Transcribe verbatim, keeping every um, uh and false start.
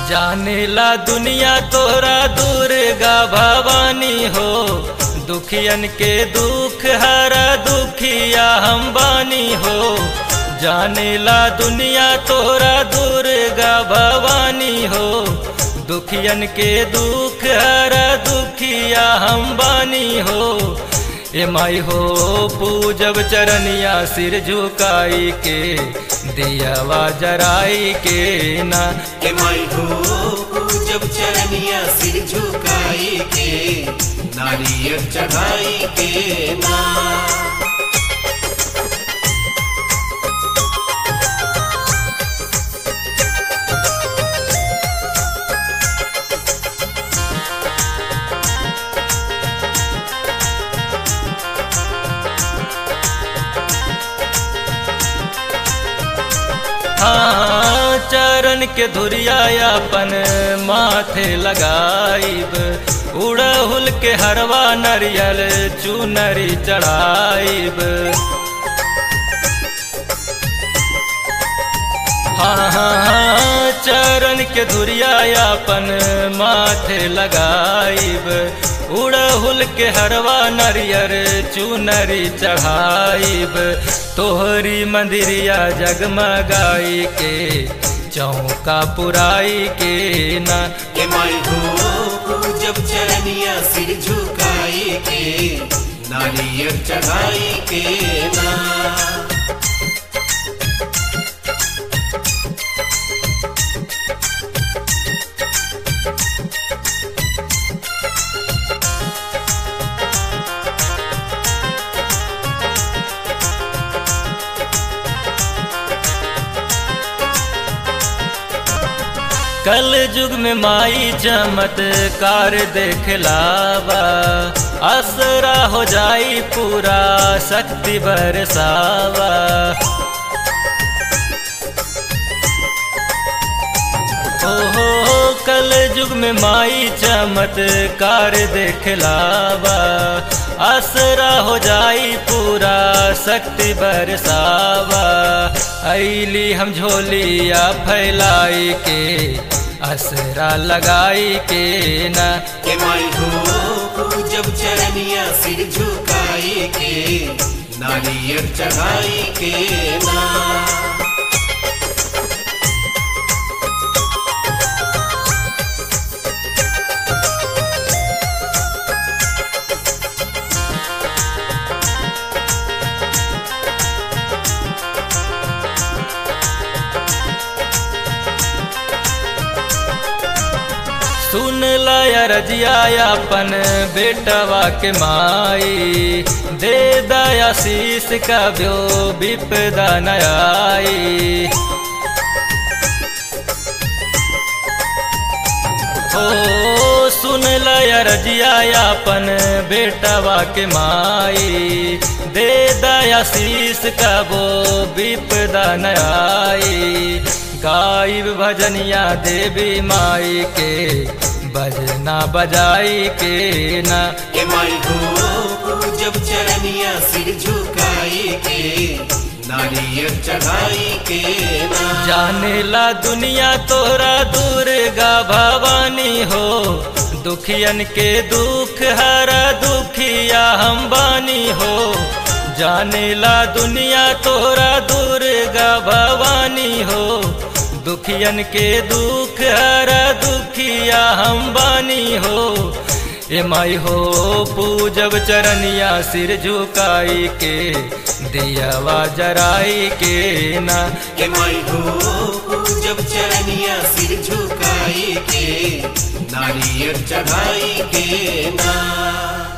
जानेला दुनिया तोरा दुर्गा भवानी हो, दुखियन के दुख हरा दुखिया हम बानी हो। जानेला दुनिया तोरा दुर्गा भवानी हो, दुखियन के दुख हरा दुखिया हम बानी हो। ए माई हो पूजब चरनिया सिर झुकाई के, दियावा जराई के ना। ए माई हो पूजब चरनिया सिर झुकाई के, नारियल चढ़ाई के ना। हाँ चरण के धुरिया अपन माथे लगाइब, उड़हुल के हरवा नरियल चुनरी चढ़ाइब। हाँ हाँ हाँ चरण के धुरिया अपन माथे लगाइब, उड़हुल के हरवा नरियर चुनरी चढ़ाइब। तोहरी मंदिरिया जगमगाई के, चौका पुराई के ना। ए माई हो पूजब चरनिया सिर झुकाई के, नारियल चढ़ाई के ना। कल युग में माई चमत्कार देखलावा, असरा हो जाई पूरा शक्ति बरसावा। ओ हो कल युग में माई चमत्कार देखलावा, असरा हो जाई पूरा शक्ति बरसावा। ऐली हम झोलिया फैलाई के, असरा लगाई के ना। ए माई हो पूजब चरनिया सिर झुकाई के, नारियल चढ़ाई के ना। सुन लाया रजिया अपन बेटवा के माई, दे दया शीश का ब्यो विपदा न आई। ओ सुन लाया रजिया अपन बेटवा के माई, दे दया शीश का वो विपदा न आई। गाइब भजनिया देवी माई के, बजना बजाई के ना। ए माई हो पूजब चरनिया सिर झुकाई के, नारियल चढ़ाई के ना। जानेला दुनिया तोरा दुर्गा भवानी हो, दुखियन के दुख हरा दुखिया हम बानी हो। जानेला दुनिया तोरा दुर्गा भवानी हो, दुखियन के दुख हरा दुखिया हम बानी हो। ए माई हो पूजब चरनिया सिर झुकाई के, दियावा जराई के ना। ए माई हो पूजब चरनिया सिर झुकाई के, नारियल चढ़ाई के ना।